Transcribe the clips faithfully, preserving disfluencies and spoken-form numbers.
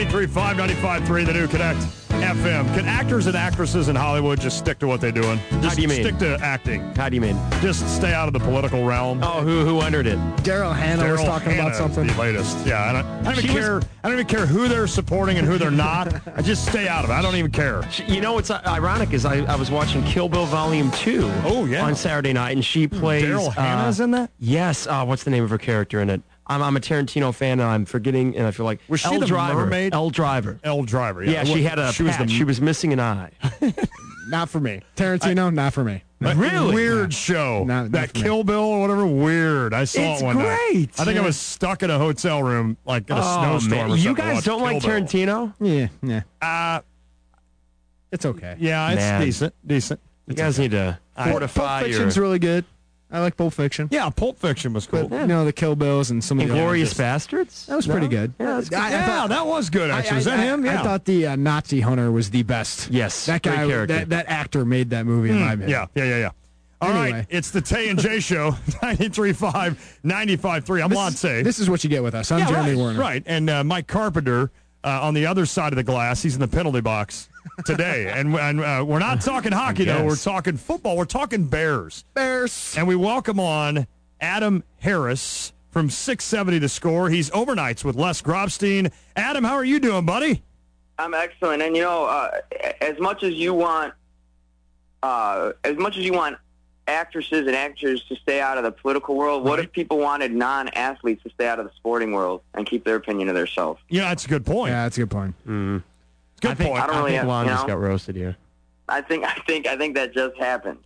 ninety-three point five, ninety-five point three, the new Connect F M. Can actors and actresses in Hollywood just stick to what they're doing? Just How do you mean? Stick to acting. How do you mean? Just stay out of the political realm. Oh, who who entered it? Daryl Hannah was Daryl talking Hannah about something. is the latest. Yeah, I don't, I don't even She care. was- I don't even care who they're supporting and who they're not. I just stay out of it. I don't even care. She- You know what's ironic is I, I was watching Kill Bill Volume two Oh, yeah. on Saturday night, and she plays... Daryl Hannah's uh, in that? Yes. Uh, what's the name of her character in it? I'm, I'm a Tarantino fan, and I'm forgetting, and I feel like... Was she Elle the Driver. mermaid? Elle Driver. Elle Driver. Yeah, Yeah, she had a she was, patch. the, She was missing an eye. Not for me. Tarantino, not for me. That Really? Weird show. Not- not that for me. Kill Bill or whatever, weird. I saw It's it one night. great. I think I was stuck in a hotel room, like in a Oh, snowstorm man. or something. You to guys watch don't like Kill Bill. Tarantino? Yeah, yeah. Uh, It's okay. yeah, it's Man. decent. Decent. You guys need to I- fortify Pulp your... Fiction's really good. I like Pulp Fiction. Yeah, Pulp Fiction was cool. But, you know, the Kill Bills and some of the other- Inglorious Bastards? That was No? pretty good. Yeah, that's good. I- I yeah, thought- that was good, actually. I- Was that I- him? I, Yeah. I thought the uh, Nazi Hunter was the best. Yes, That great guy, character. that, that actor made that movie in my opinion. Yeah, yeah, yeah, yeah. All right, Anyway. it's the Tay and Jay Show, ninety-three point five, ninety-five point three. I'm This, Lance. this is what you get with us. I'm yeah, Jeremy right, Werner. right. And uh, Mike Carpenter uh, on the other side of the glass. He's in the penalty box today. and and uh, we're not talking hockey, though. guess. We're talking football. We're talking Bears. Bears. And we welcome on Adam Harris from six seventy The Score. He's overnights with Les Grobstein. Adam, how are you doing, buddy? I'm excellent, and you know, uh, as much as you want, uh, as much as you want actresses and actors to stay out of the political world, what Right. if people wanted non-athletes to stay out of the sporting world and keep their opinion to themselves? Yeah, that's a good point. Yeah, that's a good point. Good I think, point. I don't I really think have- Lon you just know? got roasted here. I think, I think, I think that just happened.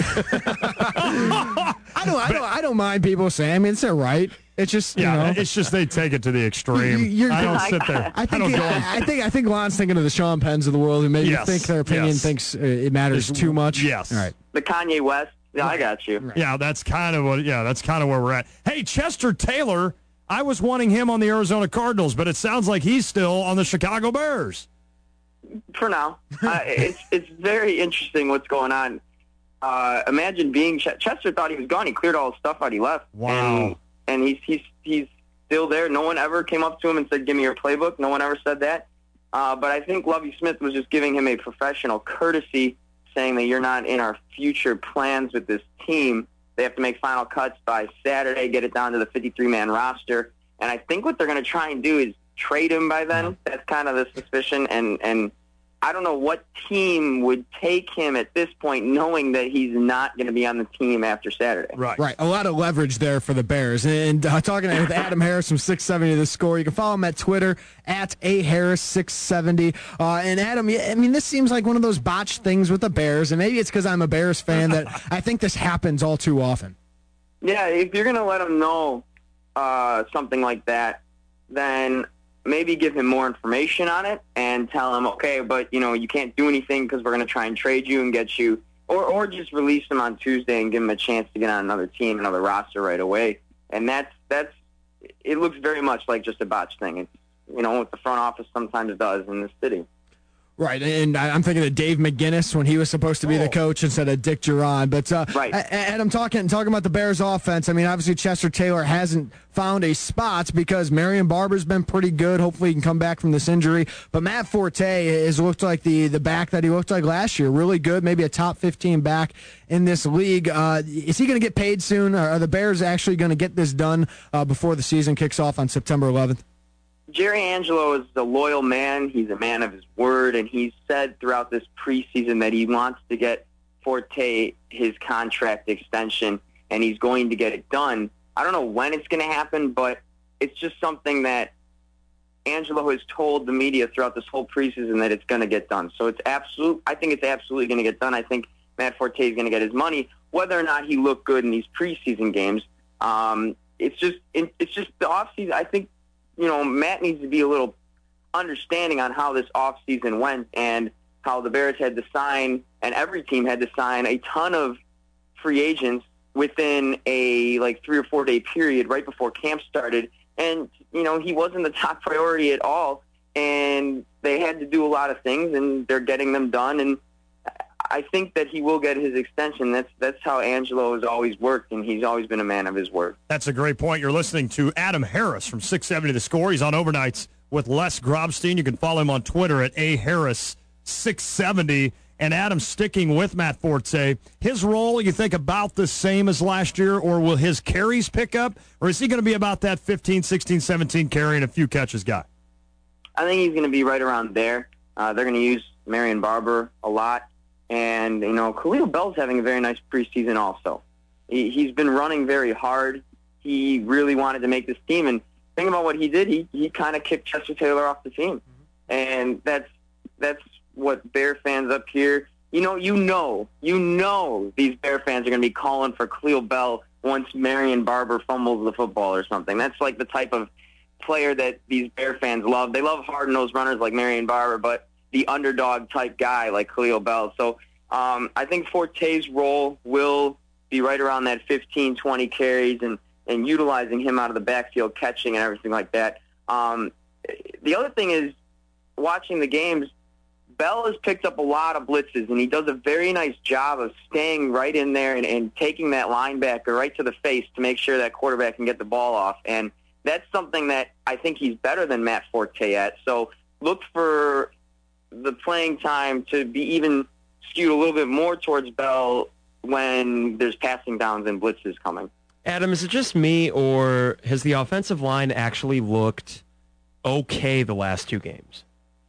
I don't, I don't, I don't mind people saying. I mean, it's their right. It's just, you yeah, know. it's just they take it to the extreme. You- you're- I don't sit there. I think, don't go I, I think, I think Lon's thinking of the Sean Penns of the world who maybe Yes, think their opinion yes. thinks uh, it matters Is- too much. yes. All right. The Kanye West. Yeah, I got you. Yeah, that's kind of what. Yeah, that's kind of where we're at. Hey, Chester Taylor, I was wanting him on the Arizona Cardinals, but it sounds like he's still on the Chicago Bears. For now, uh, it's it's very interesting what's going on. Uh, imagine being Ch- Chester thought he was gone. He cleared all his stuff out. He left. Wow. And, and he's he's he's still there. No one ever came up to him and said, "Give me your playbook." No one ever said that. Uh, but I think Lovie Smith was just giving him a professional courtesy, saying that you're not in our future plans with this team. They have to make final cuts by Saturday, get it down to the fifty-three man roster. And I think what they're going to try and do is trade him by then. That's kind of the suspicion. And, and I don't know what team would take him at this point, knowing that he's not going to be on the team after Saturday. Right. Right, a lot of leverage there for the Bears. And uh, talking with Adam Harris from six seventy The Score. You can follow him at Twitter, at A Harris six seventy. Uh, and Adam, yeah, I mean, this seems like one of those botched things with the Bears, and maybe it's because I'm a Bears fan that I think this happens all too often. Yeah, if you're going to let him know uh, something like that, then maybe give him more information on it and tell him, okay, but, you know, you can't do anything because we're going to try and trade you and get you, or, or just release him on Tuesday and give him a chance to get on another team, another roster right away. And that's, that's, it looks very much like just a botch thing. It's, you know, what the front office sometimes does in this city. Right, and I- I'm thinking of Dave McGinnis when he was supposed to be Oh. the coach instead of Dick Duran. But uh, Right. a- and I'm talking talking about the Bears' offense. I mean, obviously Chester Taylor hasn't found a spot because Marion Barber's been pretty good. Hopefully, he can come back from this injury. But Matt Forte has looked like the the back that he looked like last year. Really good, maybe a top fifteen back in this league. Uh, is he going to get paid soon? Or are the Bears actually going to get this done uh, before the season kicks off on September eleventh? Jerry Angelo is a loyal man. He's a man of his word, and he's said throughout this preseason that he wants to get Forte his contract extension, and he's going to get it done. I don't know when it's going to happen, but it's just something that Angelo has told the media throughout this whole preseason that it's going to get done. So it's absolute. I think it's absolutely going to get done. I think Matt Forte is going to get his money, whether or not he looked good in these preseason games. Um, it's just it, it's just the offseason. I think. You know, Matt needs to be a little understanding on how this offseason went and how the Bears had to sign, and every team had to sign, a ton of free agents within a, like, three or four-day period right before camp started. And, you know, he wasn't the top priority at all, and they had to do a lot of things, and they're getting them done. And I think that he will get his extension. That's that's how Angelo has always worked, and he's always been a man of his word. That's a great point. You're listening to Adam Harris from six seventy The Score. He's on overnights with with Les Grobstein. You can follow him on Twitter at A Harris six seventy. And Adam, sticking with Matt Forte, his role, you think about the same as last year, or will his carries pick up, or is he going to be about that fifteen, sixteen, seventeen carry and a few catches guy? I think he's going to be right around there. Uh, they're going to use Marion Barber a lot. And, you know, Khalil Bell's having a very nice preseason also. He, he's been running very hard. He really wanted to make this team. And think about what he did. He, he kind of kicked Chester Taylor off the team. And that's that's what Bear fans up here, you know, you know, you know these Bear fans are going to be calling for Khalil Bell once Marion Barber fumbles the football or something. That's like the type of player that these Bear fans love. They love hard-nosed runners like Marion Barber, but the underdog-type guy like Khalil Bell. So um, I think Forte's role will be right around that fifteen, twenty carries and, and utilizing him out of the backfield, catching and everything like that. Um, the other thing is, watching the games, Bell has picked up a lot of blitzes, and he does a very nice job of staying right in there and, and taking that linebacker right to the face to make sure that quarterback can get the ball off. And that's something that I think he's better than Matt Forte at. So look for the playing time to be even skewed a little bit more towards Bell when there's passing downs and blitzes coming. Adam, is it just me, or has the offensive line actually looked okay the last two games?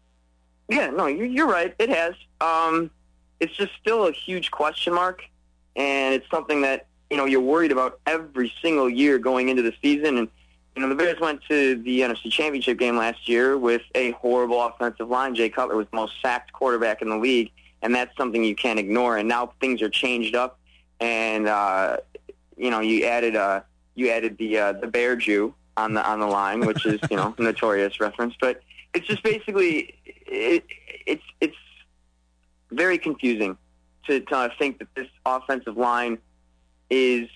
Yeah, no, you're, you're right. It has. Um, it's just still a huge question mark, and it's something that, you know, you're worried about every single year going into the season. And, you know, the Bears went to the N F C Championship game last year with a horrible offensive line. Jay Cutler was the most sacked quarterback in the league, and that's something you can't ignore. And now things are changed up, and, uh, you know, you added uh, you added the uh, the Bear Jew on the on the line, which is, you know, notorious reference. But it's just basically it, it's it's very confusing to, to think that this offensive line is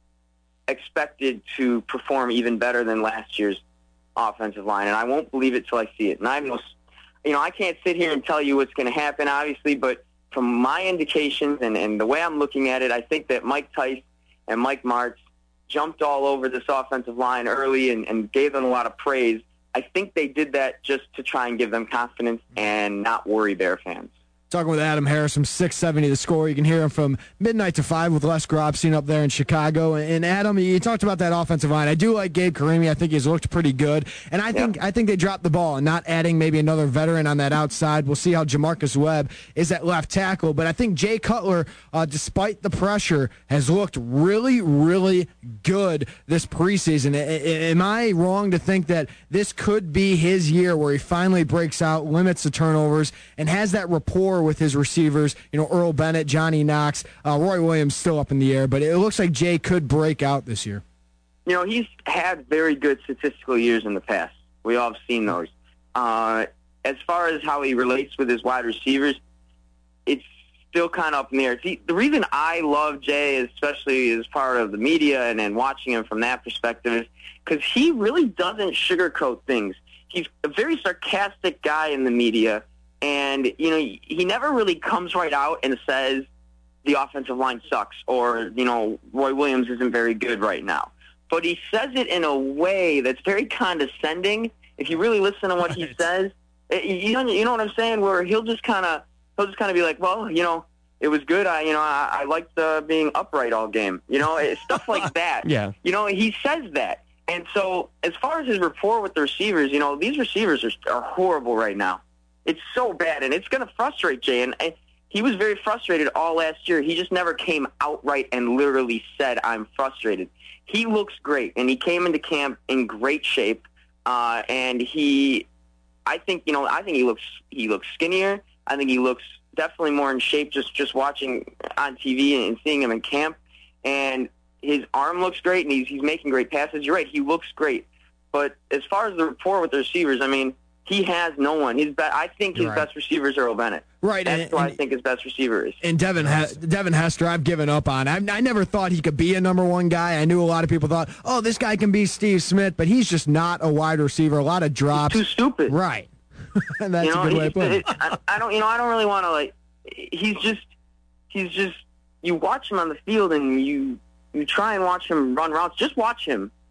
expected to perform even better than last year's offensive line, and I won't believe it till I see it. And I have no, you know, I can't sit here and tell you what's going to happen, obviously, but from my indications and, and the way I'm looking at it, I think that Mike Tice and Mike Martz jumped all over this offensive line early and, and gave them a lot of praise. I think they did that just to try and give them confidence and not worry Bear fans. Talking with Adam Harris from six seventy The Score. You can hear him from midnight to five with Les Grobstein up there in Chicago. And Adam, you talked about that offensive line. I do like Gabe Karimi. I think he's looked pretty good. And I think yeah. I think they dropped the ball and not adding maybe another veteran on that outside. We'll see how Jamarcus Webb is at left tackle. But I think Jay Cutler, uh, despite the pressure, has looked really, really good this preseason. A- am I wrong to think that this could be his year where he finally breaks out, limits the turnovers, and has that rapport with his receivers, you know, Earl Bennett, Johnny Knox, uh, Roy Williams still up in the air, but it looks like Jay could break out this year. You know, he's had very good statistical years in the past. We all have seen those. Uh, as far as how he relates with his wide receivers, it's still kind of up in the air. See, the reason I love Jay, especially as part of the media and, and watching him from that perspective, is because he really doesn't sugarcoat things. He's a very sarcastic guy in the media. And, you know, he never really comes right out and says the offensive line sucks or, you know, Roy Williams isn't very good right now. But he says it in a way that's very condescending. If you really listen to what he says, you know, you know what I'm saying? Where he'll just kind of he'll just kind of be like, well, you know, it was good. I, you know, I, I liked uh, being upright all game. You know, stuff like that. Yeah. You know, he says that. And so as far as his rapport with the receivers, you know, these receivers are, are horrible right now. It's so bad, and it's going to frustrate Jay. And, and he was very frustrated all last year. He just never came outright and literally said, I'm frustrated. He looks great, and he came into camp in great shape. Uh, and he, I think, you know, I think he looks he looks skinnier. I think he looks definitely more in shape just, just watching on T V and seeing him in camp. And his arm looks great, and he's, he's making great passes. You're right, he looks great. But as far as the rapport with the receivers, I mean, he has no one. His be- I think his right. best receiver is Earl Bennett. Right. That's and, who and, I think his best receiver is. And Devin, he- Devin Hester, I've given up on. I, I never thought he could be a number one guy. I knew a lot of people thought, oh, this guy can be Steve Smith, but he's just not a wide receiver. A lot of drops. He's too stupid. Right. And that's you know, a good way of putting it. I, I don't, you know, I don't really want to like. He's just, he's just. You watch him on the field, and you you try and watch him run routes. Just watch him.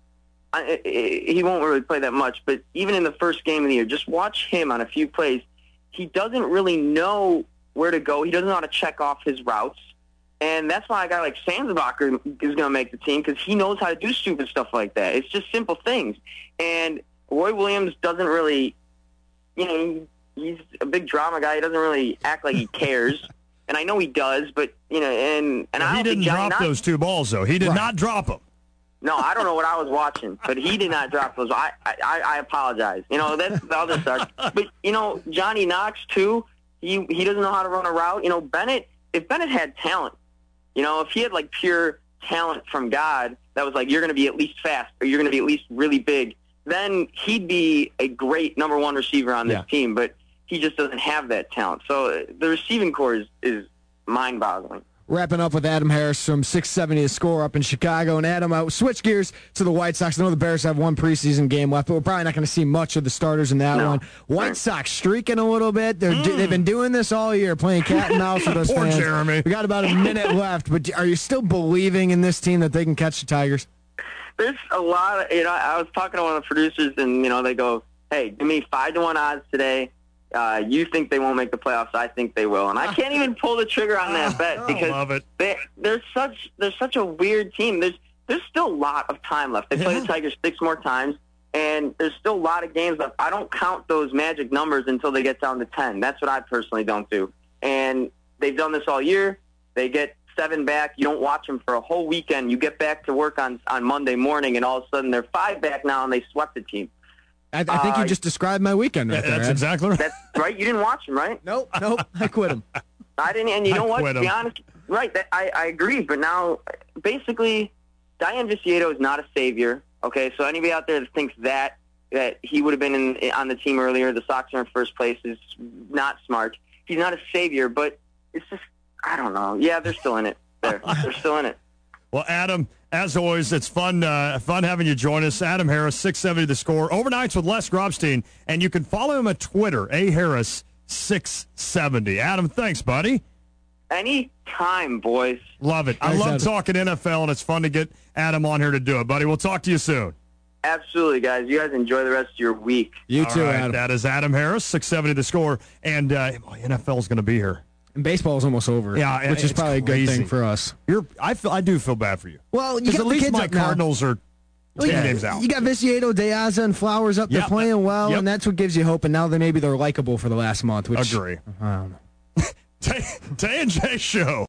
I, I, he won't really play that much, but even in the first game of the year, just watch him on a few plays. He doesn't really know where to go. He doesn't know how to check off his routes. And that's why a guy like Sandsbacher is going to make the team, because he knows how to do stupid stuff like that. It's just simple things. And Roy Williams doesn't really, you know, he's a big drama guy. He doesn't really act like he cares. And I know he does, but, you know, and, and I he don't didn't think Johnny drop Knox, those two balls, though. He did Right. not drop them. No, I don't know what I was watching, but he did not drop those. I, I, I apologize. You know, that's the other side. But, you know, Johnny Knox, too, he, he doesn't know how to run a route. You know, Bennett, if Bennett had talent, you know, if he had, like, pure talent from God that was like, you're going to be at least fast or you're going to be at least really big, then he'd be a great number one receiver on this Yeah. team. But he just doesn't have that talent. So the receiving core is, is mind-boggling. Wrapping up with Adam Harris from six seventy to score up in Chicago. And Adam, I switch gears to the White Sox. I know the Bears have one preseason game left, but we're probably not going to see much of the starters in that No. one. White Right. Sox streaking a little bit. They're, Mm. They've been doing this all year, playing cat and mouse with us Poor fans. Jeremy. We got about a minute left, but are you still believing in this team that they can catch the Tigers? There's a lot of, you know, I was talking to one of the producers, and, you know, they go, hey, give me five to one odds today. Uh, you think they won't make the playoffs. I think they will. And I can't even pull the trigger on that bet I because love it. they, they're such they're such a weird team. There's there's still a lot of time left. They play Yeah. the Tigers six more times, and there's still a lot of games left. I don't count those magic numbers until they get down to ten. That's what I personally don't do. And they've done this all year. They get seven back. You don't watch them for a whole weekend. You get back to work on, on Monday morning, and all of a sudden they're five back now, and they swept the team. I, I think you Uh, just described my weekend right Yeah, there. that's Ed. exactly right. That's right. You didn't watch them, right? Nope, nope. I quit him. I didn't, and you I know what? quit To be 'em. honest, right? That, I, I agree, but now, basically, Diane Viciato is not a savior. Okay, so anybody out there that thinks that that he would have been in, on the team earlier, the Sox are in first place, is not smart. He's not a savior, but it's just, I don't know. Yeah, they're still in it. There, they're still in it. Well, Adam, as always, it's fun uh, fun having you join us. Adam Harris, six seventy The Score. Overnights with Les Grobstein. And you can follow him at Twitter, A Harris six seventy. Adam, thanks, buddy. Any time, boys. Love it. I Thanks, love Adam. talking N F L, and it's fun to get Adam on here to do it, buddy. We'll talk to you soon. Absolutely, guys. You guys enjoy the rest of your week. You All too, right, Adam. that is Adam Harris, six seventy The Score. And uh, N F L is going to be here. And baseball's almost over, Yeah, which is it's probably a good crazy. thing for us. You're, I, feel, I do feel bad for you. Well, you Because got at the least kids my up now. Cardinals are Well, ten yeah, games out. You got Viciato, Deaza, and Flowers up. They're Yep. playing well, Yep. and that's what gives you hope. And now they maybe they're likable for the last month. Which Agree. Um, Tay, Tay and Jay Show.